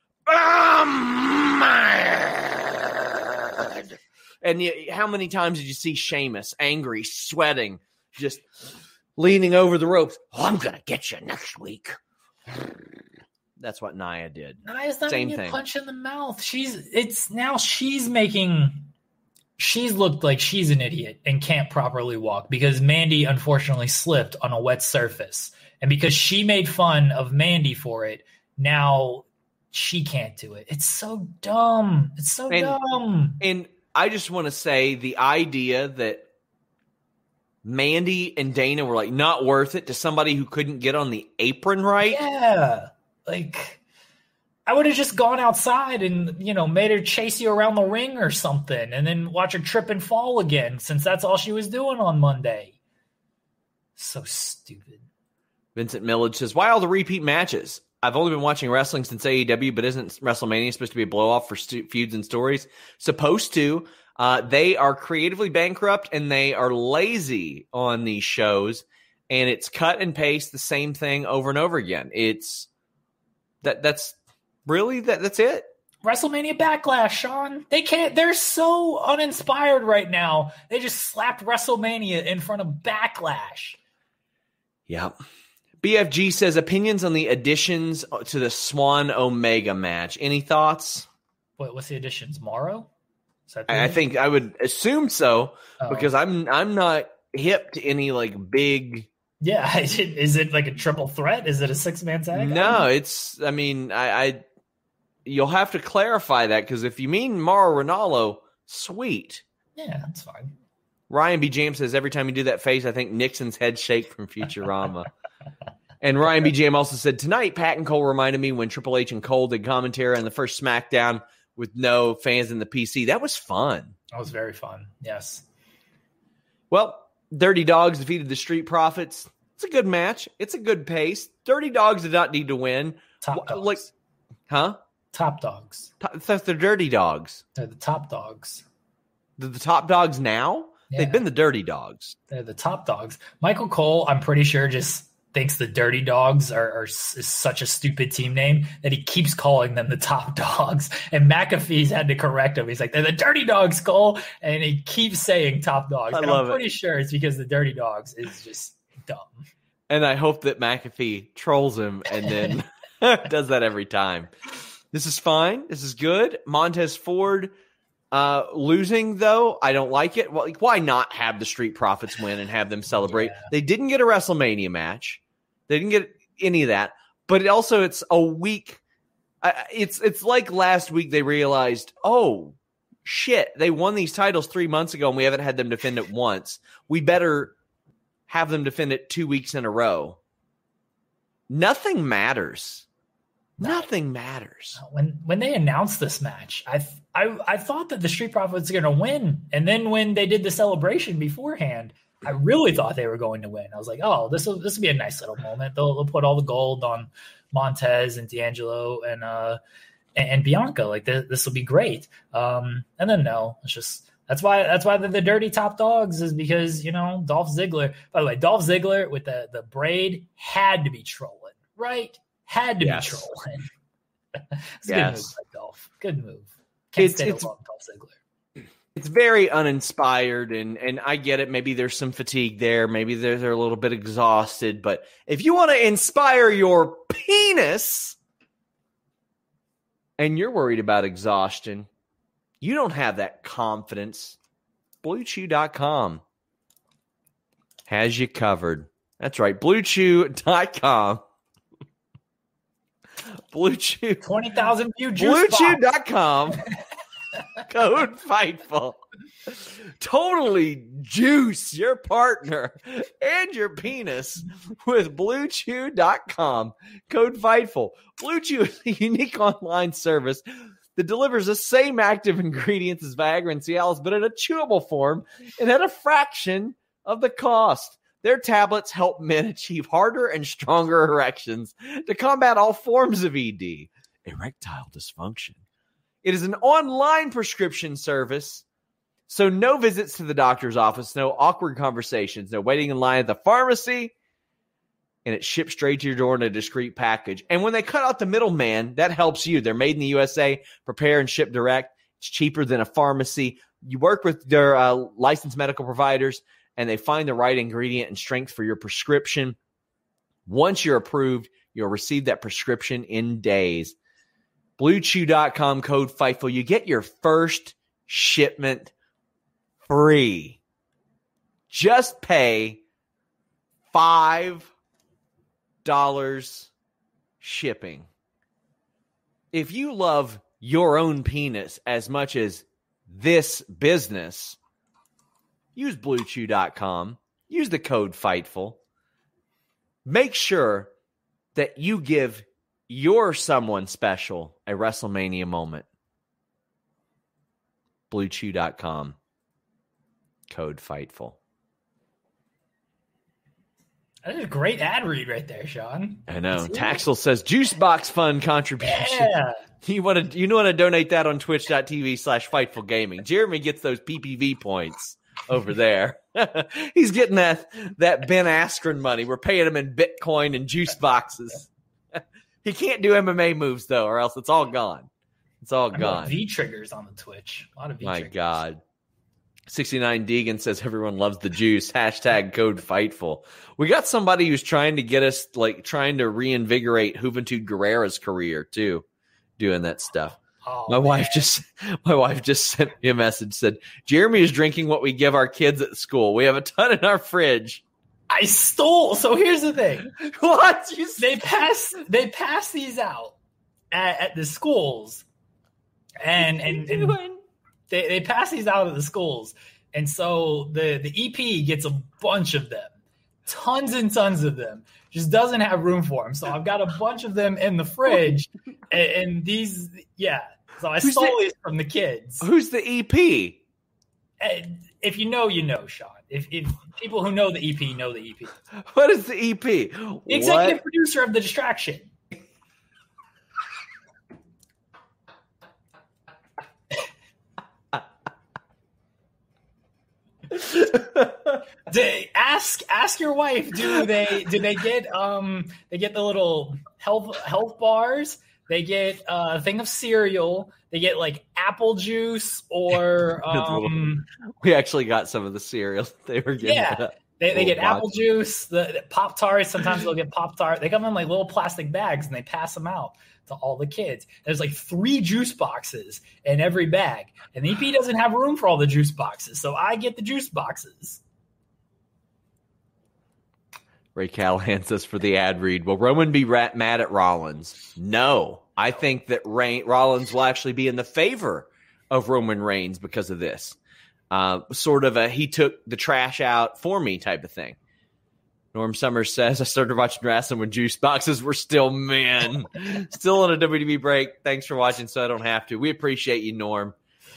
[SPEAKER 1] And how many times did you see Sheamus angry, sweating, just leaning over the ropes? Oh, I'm going to get you next week. That's what Nia did.
[SPEAKER 3] Nia's not
[SPEAKER 1] Same
[SPEAKER 3] getting
[SPEAKER 1] thing.
[SPEAKER 3] Punched in the mouth. She's looked like she's an idiot and can't properly walk because Mandy unfortunately slipped on a wet surface. And because she made fun of Mandy for it, now she can't do it. It's so dumb. It's so dumb.
[SPEAKER 1] And I just want to say the idea that Mandy and Dana were like not worth it to somebody who couldn't get on the apron right.
[SPEAKER 3] Yeah. I would have just gone outside and, made her chase you around the ring or something and then watch her trip and fall again since that's all she was doing on Monday. So stupid.
[SPEAKER 1] Vincent Millage says, why all the repeat matches? I've only been watching wrestling since AEW, but isn't WrestleMania supposed to be a blow-off for feuds and stories? Supposed to. They are creatively bankrupt and they are lazy on these shows, and it's cut and paste the same thing over and over again. It's that's it.
[SPEAKER 3] WrestleMania Backlash, Sean. They're so uninspired right now. They just slapped WrestleMania in front of Backlash.
[SPEAKER 1] Yep. BFG says opinions on the additions to the Swan Omega match. Any thoughts?
[SPEAKER 3] What's the additions? Morrow?
[SPEAKER 1] I think I would assume so because I'm not hip to any big.
[SPEAKER 3] Yeah, is it like a triple threat? Is it a 6-man tag?
[SPEAKER 1] No, you'll have to clarify that because if you mean Mauro Ranallo, sweet.
[SPEAKER 3] Yeah, that's fine.
[SPEAKER 1] Ryan B. James says every time you do that face, I think Nixon's head shake from Futurama. And Ryan B. James also said, tonight, Pat and Cole reminded me when Triple H and Cole did commentary on the first SmackDown with no fans in the PC. That was fun.
[SPEAKER 3] That was very fun, yes.
[SPEAKER 1] Well, Dirty Dogs defeated the Street Profits. It's a good match. It's a good pace. Dirty Dogs did not need to win.
[SPEAKER 3] Top dogs. Top dogs.
[SPEAKER 1] That's the Dirty Dogs.
[SPEAKER 3] They're the top dogs.
[SPEAKER 1] The top dogs now? They've been the dirty dogs.
[SPEAKER 3] They're the top dogs. Michael Cole, I'm pretty sure, just thinks the Dirty Dogs is such a stupid team name that he keeps calling them the top dogs. And McAfee's had to correct him. He's like, they're the Dirty Dogs, Cole. And he keeps saying top dogs. I'm pretty sure it's because the Dirty Dogs is just dumb.
[SPEAKER 1] And I hope that McAfee trolls him and then does that every time. This is fine. This is good. Montez Ford losing, though, I don't like it. Well, why not have the Street Profits win and have them celebrate? Yeah. They didn't get a WrestleMania match. They didn't get any of that. But it's a week. It's like last week they realized, oh, shit, they won these titles 3 months ago and we haven't had them defend it once. We better have them defend it 2 weeks in a row. Nothing matters. Nothing matters.
[SPEAKER 3] When they announced this match, I thought that the Street Profits were going to win. And then when they did the celebration beforehand, I really thought they were going to win. I was like, oh, this will be a nice little moment. They'll put all the gold on Montez and D'Angelo and Bianca. Like this will be great. And then no, it's just that's why they're the dirty top dogs, is because, Dolph Ziggler. By the way, Dolph Ziggler with the braid had to be trolling, right? Had to be trolling. It's a good move by Dolph. Good move. Can't stay along Dolph Ziggler.
[SPEAKER 1] It's very uninspired, and I get it. Maybe there's some fatigue there. Maybe they're a little bit exhausted. But if you want to inspire your penis and you're worried about exhaustion, you don't have that confidence, BlueChew.com has you covered. That's right, BlueChew.com. Blue Chew.
[SPEAKER 3] 20,000 view juice
[SPEAKER 1] BlueChew.com. Code FIGHTFUL. Totally juice your partner and your penis with BlueChew.com. Code FIGHTFUL. Blue Chew is a unique online service that delivers the same active ingredients as Viagra and Cialis, but in a chewable form and at a fraction of the cost. Their tablets help men achieve harder and stronger erections to combat all forms of ED, erectile dysfunction. It is an online prescription service, so no visits to the doctor's office, no awkward conversations, no waiting in line at the pharmacy, and it ships straight to your door in a discreet package. And when they cut out the middleman, that helps you. They're made in the USA, prepare and ship direct. It's cheaper than a pharmacy. You work with their licensed medical providers, and they find the right ingredient and strength for your prescription. Once you're approved, you'll receive that prescription in days. BlueChew.com, code FIGHTFUL. You get your first shipment free. Just pay $5 shipping. If you love your own penis as much as this business, use BlueChew.com. Use the code FIGHTFUL. Make sure that you give your someone special a WrestleMania moment. BlueChew.com. Code FIGHTFUL.
[SPEAKER 3] That is a great ad read right there, Sean.
[SPEAKER 1] I know. Taxel says Juicebox Fund contribution. Yeah. You want to donate that on twitch.tv/FightfulGaming. Jeremy gets those PPV points over there. He's getting that Ben Askren money. We're paying him in Bitcoin and juice boxes. He can't do MMA moves, though, or else it's all gone. It's all gone.
[SPEAKER 3] V-triggers on the Twitch. A lot of V-triggers.
[SPEAKER 1] My God. 69 Deegan says everyone loves the juice. Hashtag code FIGHTFUL. We got somebody who's trying to get us, trying to reinvigorate Juventud Guerrera's career, too, doing that stuff.
[SPEAKER 3] Oh,
[SPEAKER 1] my wife just sent me a message, said, Jeremy is drinking what we give our kids at school. We have a ton in our fridge.
[SPEAKER 3] I stole. So here's the thing.
[SPEAKER 1] What?
[SPEAKER 3] They pass these out at the schools. And they pass these out at the schools. And so the EP gets a bunch of them. Tons and tons of them. Just doesn't have room for them. So I've got a bunch of them in the fridge. And these, yeah. So I stole these from the kids.
[SPEAKER 1] Who's the EP?
[SPEAKER 3] If you know, you know, Sean. If people who know the EP know the EP.
[SPEAKER 1] What is the EP?
[SPEAKER 3] The executive producer of The Distraction. Ask your wife. Do they get the little health bars? They get a thing of cereal. They get like apple juice or
[SPEAKER 1] we actually got some of the cereal they were getting.
[SPEAKER 3] Yeah. They get apple juice, the Pop-Tarts. Sometimes they'll get Pop-Tart. They come in like little plastic bags and they pass them out to all the kids. There's like 3 juice boxes in every bag. And the EP doesn't have room for all the juice boxes. So I get the juice boxes.
[SPEAKER 1] Ray Callahan says for the ad read, will Roman be mad at Rollins? No. I think that Rollins will actually be in the favor of Roman Reigns because of this. Sort of a he took the trash out for me type of thing. Norm Summers says, I started watching wrestling when juice boxes were still men. Still on a WWE break. Thanks for watching so I don't have to. We appreciate you, Norm.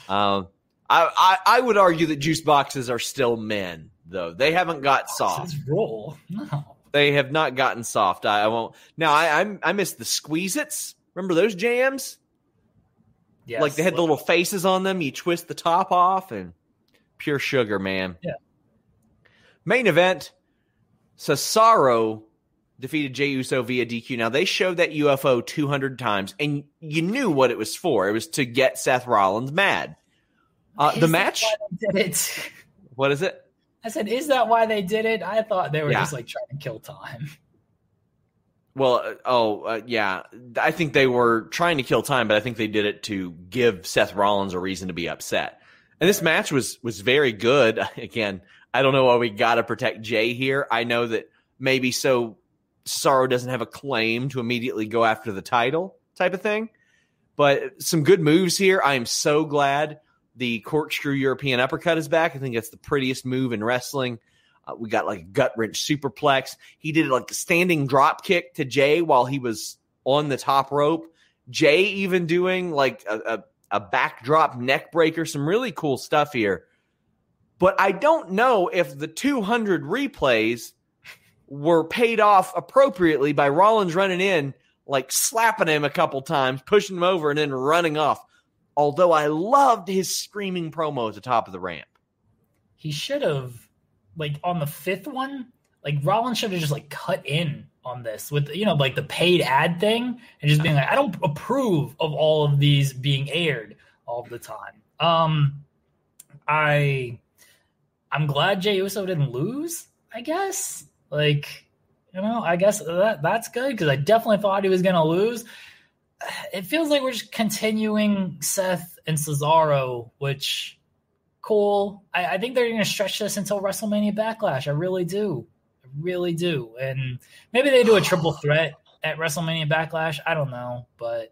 [SPEAKER 1] I would argue that juice boxes are still men, though. They haven't got soft.
[SPEAKER 3] Roll. No.
[SPEAKER 1] They have not gotten soft. I won't. Now, I miss the Squeeze-Its. Remember those jams?
[SPEAKER 3] Yes.
[SPEAKER 1] Like they had the little faces on them. You twist the top off and pure sugar, man.
[SPEAKER 3] Yeah.
[SPEAKER 1] Main event, Cesaro defeated Jey Uso via DQ. Now, they showed that UFO 200 times, and you knew what it was for. It was to get Seth Rollins mad. The match?
[SPEAKER 3] Did it?
[SPEAKER 1] What is it?
[SPEAKER 3] I said, is that why they did it? I thought they were just like trying to kill time.
[SPEAKER 1] Well, yeah. I think they were trying to kill time, but I think they did it to give Seth Rollins a reason to be upset. And this match was very good. Again, I don't know why we got to protect Jey here. I know that maybe so Cesaro doesn't have a claim to immediately go after the title type of thing. But some good moves here. I am so glad the corkscrew European uppercut is back. I think that's the prettiest move in wrestling. We got like a gut-wrench superplex. He did like a standing drop kick to Jey while he was on the top rope. Jey even doing like a backdrop neck breaker. Some really cool stuff here. But I don't know if the 200 replays were paid off appropriately by Rollins running in, like slapping him a couple times, pushing him over, and then running off. Although I loved his screaming promo at the top of the ramp.
[SPEAKER 3] He should have, like on the 5th one, like Rollins should have just like cut in on this with, like the paid ad thing and just being like, I don't approve of all of these being aired all the time. I'm glad Jey Uso didn't lose, I guess. Like, I guess that's good because I definitely thought he was going to lose. It feels like we're just continuing Seth and Cesaro, which cool. I think they're going to stretch this until WrestleMania Backlash. I really do. And maybe they do a triple threat at WrestleMania Backlash. I don't know, but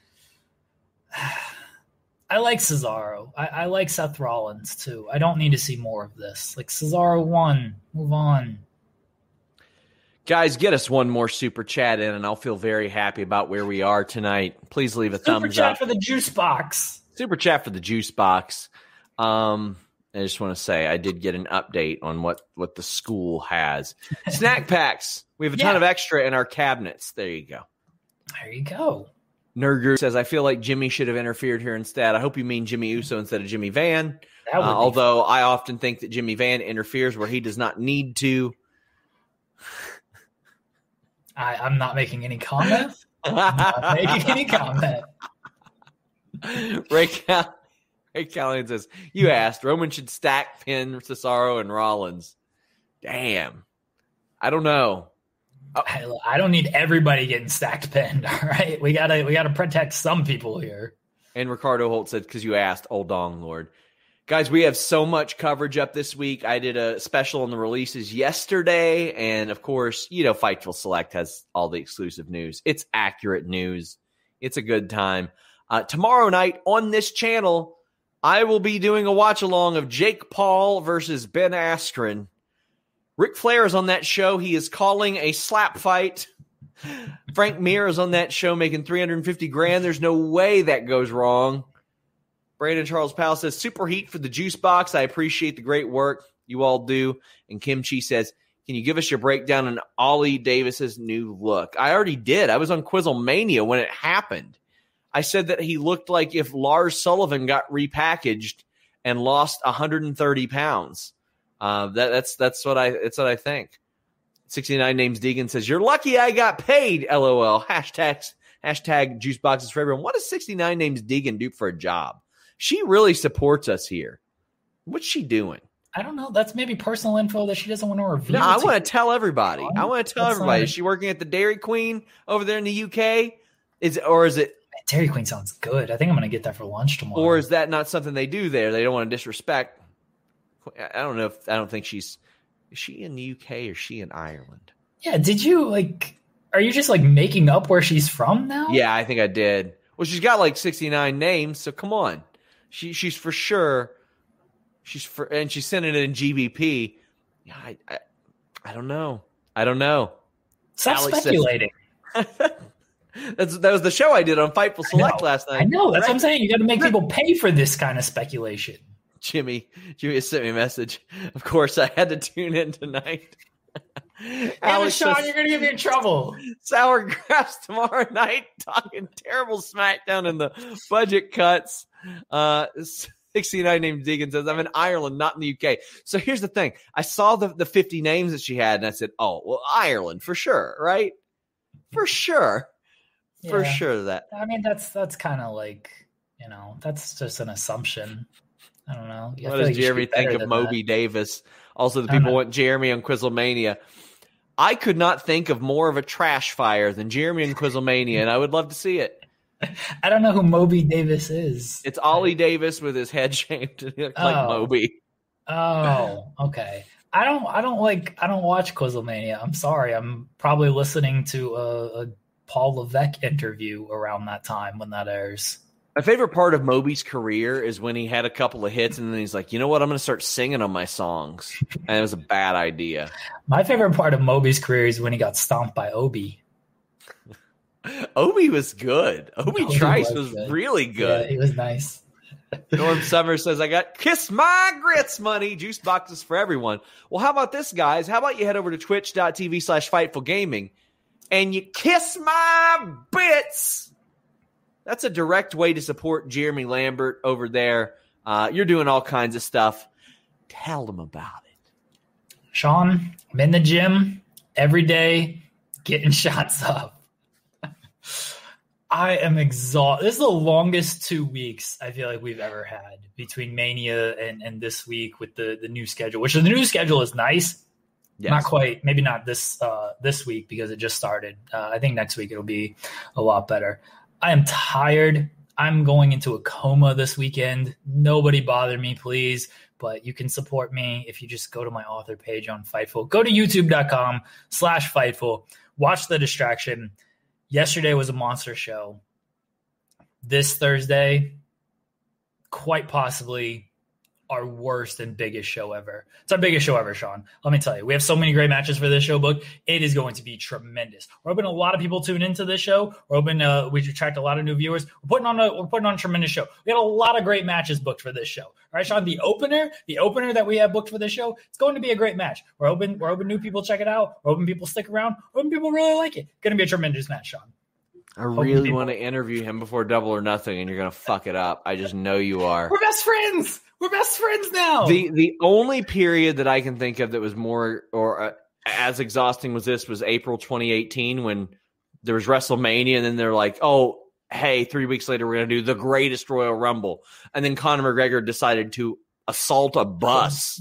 [SPEAKER 3] I like Cesaro. I like Seth Rollins too. I don't need to see more of this. Like Cesaro won. Move on.
[SPEAKER 1] Guys, get us one more super chat in, and I'll feel very happy about where we are tonight. Please leave a thumbs up.
[SPEAKER 3] Super chat for the juice box.
[SPEAKER 1] Super chat for the juice box. I just want to say I did get an update on what the school has. Snack packs. We have a ton of extra in our cabinets. There you go.
[SPEAKER 3] There you go.
[SPEAKER 1] Nurger says, I feel like Jimmy should have interfered here instead. I hope you mean Jimmy Uso instead of Jimmy Van. Although I often think that Jimmy Van interferes where he does not need to.
[SPEAKER 3] I'm not making any comment.
[SPEAKER 1] Ray Callahan says, you asked. Roman should stack pin Cesaro and Rollins. Damn. I don't know.
[SPEAKER 3] I don't need everybody getting stacked pinned. All right. We gotta protect some people here.
[SPEAKER 1] And Ricardo Holt said, because you asked, Old Dong Lord. Guys, we have so much coverage up this week. I did a special on the releases yesterday. And, of course, Fightful Select has all the exclusive news. It's accurate news. It's a good time. Tomorrow night on this channel, I will be doing a watch-along of Jake Paul versus Ben Askren. Ric Flair is on that show. He is calling a slap fight. Frank Mir is on that show making $350,000. There's no way that goes wrong. Brandon Charles Powell says, super heat for the juice box. I appreciate the great work you all do. And Kim Chi says, can you give us your breakdown on Ollie Davis's new look? I already did. I was on Quizzlemania when it happened. I said that he looked like if Lars Sullivan got repackaged and lost 130 pounds. That's what I think. 69 Names Deegan says, "You're lucky I got paid, LOL. Hashtag juice boxes for everyone." What does 69 Names Deegan do for a job? She really supports us here. What's she doing?
[SPEAKER 3] I don't know. That's maybe personal info that she doesn't want to reveal.
[SPEAKER 1] No, I want to tell everybody.
[SPEAKER 3] That's
[SPEAKER 1] Is she working at the Dairy Queen over there in the UK? Is it
[SPEAKER 3] Dairy Queen sounds good. I think I'm going to get that for lunch tomorrow.
[SPEAKER 1] Or is that not something they do there? They don't want to disrespect. I don't think she's. Is she in the UK or is she in Ireland?
[SPEAKER 3] Yeah. Did you are you just making up where she's from now?
[SPEAKER 1] Yeah, I think I did. Well, she's got 69 names, so come on. She's for sure. And she's sending it in GBP. Yeah, I don't know.
[SPEAKER 3] Stop speculating.
[SPEAKER 1] That was the show I did on Fightful Select last night.
[SPEAKER 3] I know. That's what I'm saying. You got to make people pay for this kind of speculation.
[SPEAKER 1] Jimmy sent me a message. Of course, I had to tune in tonight.
[SPEAKER 3] Alex, Sean, you're going to get me in trouble.
[SPEAKER 1] Sour Grass tomorrow night, talking terrible smackdown in the budget cuts. 69 Names Deegan says, "I'm in Ireland, not in the UK." So here's the thing. I saw the 50 names that she had, and I said, "Oh, well, Ireland for sure, right? For sure."
[SPEAKER 3] Yeah.
[SPEAKER 1] For sure that.
[SPEAKER 3] I mean, that's kind of that's just an assumption. I don't know.
[SPEAKER 1] What does Jeremy think of Moby Davis? Also, the people want Jeremy on Quizzlemania. I could not think of more of a trash fire than Jeremy on Quizzlemania, and I would love to see it.
[SPEAKER 3] I don't know who Moby Davis is.
[SPEAKER 1] It's Ollie Davis with his head shaved like Moby.
[SPEAKER 3] Oh, okay. I don't watch Quizzlemania. I'm sorry. I'm probably listening to a Paul Levesque interview around that time when that airs.
[SPEAKER 1] My favorite part of Moby's career is when he had a couple of hits and then he's like, you know what? I'm going to start singing on my songs. And it was a bad idea.
[SPEAKER 3] My favorite part of Moby's career is when he got stomped by Obi.
[SPEAKER 1] Obi was good. Obi Trice was really good.
[SPEAKER 3] Yeah, he was nice.
[SPEAKER 1] Norm Summers says, "I got Kiss My Grits money. Juice boxes for everyone." Well, how about this, guys? How about you head over to twitch.tv/FightfulGaming and you kiss my bits? That's a direct way to support Jeremy Lambert over there. You're doing all kinds of stuff. Tell them about it.
[SPEAKER 3] Sean, I'm in the gym every day getting shots up. I am exhausted. This is the longest 2 weeks I feel like we've ever had between Mania and this week with the new schedule, which the new schedule is nice. Yes. Not quite, maybe not this week because it just started. I think next week it'll be a lot better. I am tired. I'm going into a coma this weekend. Nobody bother me, please. But you can support me if you just go to my author page on Fightful. Go to youtube.com/Fightful. Watch The Distraction. Yesterday was a monster show. This Thursday, quite possibly our worst and biggest show ever. It's our biggest show ever, Sean. Let me tell you, we have so many great matches for this show book. It is going to be tremendous. We're hoping a lot of people tune into this show. We're hoping we attract a lot of new viewers. We're putting on a tremendous show. We got a lot of great matches booked for this show. All right, Sean, the opener that we have booked for this show, it's going to be a great match. We're hoping new people check it out. We're hoping people stick around. We're hoping people really like it. Going to be a tremendous match, Sean.
[SPEAKER 1] I really want to interview him before Double or Nothing, and you're going to fuck it up. I just know you are.
[SPEAKER 3] We're best friends. We're best friends now.
[SPEAKER 1] The only period that I can think of that was more or as exhausting was April 2018 when there was WrestleMania, and then they're like, oh, hey, 3 weeks later we're going to do the greatest Royal Rumble. And then Conor McGregor decided to assault a bus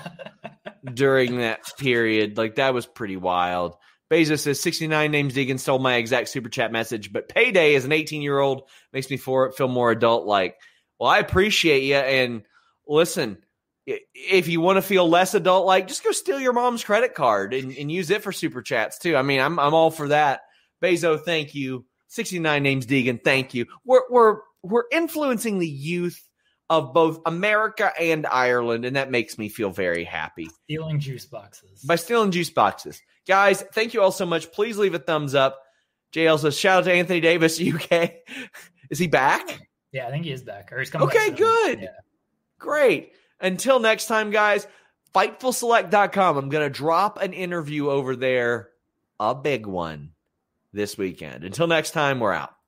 [SPEAKER 1] during that period. Like, that was pretty wild. Bezos says, 69 Names Deegan stole my exact super chat message, but payday as an 18-year-old makes me feel more adult-like. Well, I appreciate you, and listen, if you want to feel less adult-like, just go steal your mom's credit card and use it for super chats too. I mean, I'm all for that. Bezo, thank you. 69 Names Deegan, thank you. We're influencing the youth of both America and Ireland, and that makes me feel very happy.
[SPEAKER 3] Stealing juice boxes.
[SPEAKER 1] By stealing juice boxes. Guys, thank you all so much. Please leave a thumbs up. JL says, shout out to Anthony Davis, UK. Is he back?
[SPEAKER 3] Yeah, I think he is back. Or he's coming
[SPEAKER 1] okay,
[SPEAKER 3] back
[SPEAKER 1] good.
[SPEAKER 3] Yeah.
[SPEAKER 1] Great. Until next time, guys, FightfulSelect.com. I'm going to drop an interview over there, a big one, this weekend. Until next time, we're out.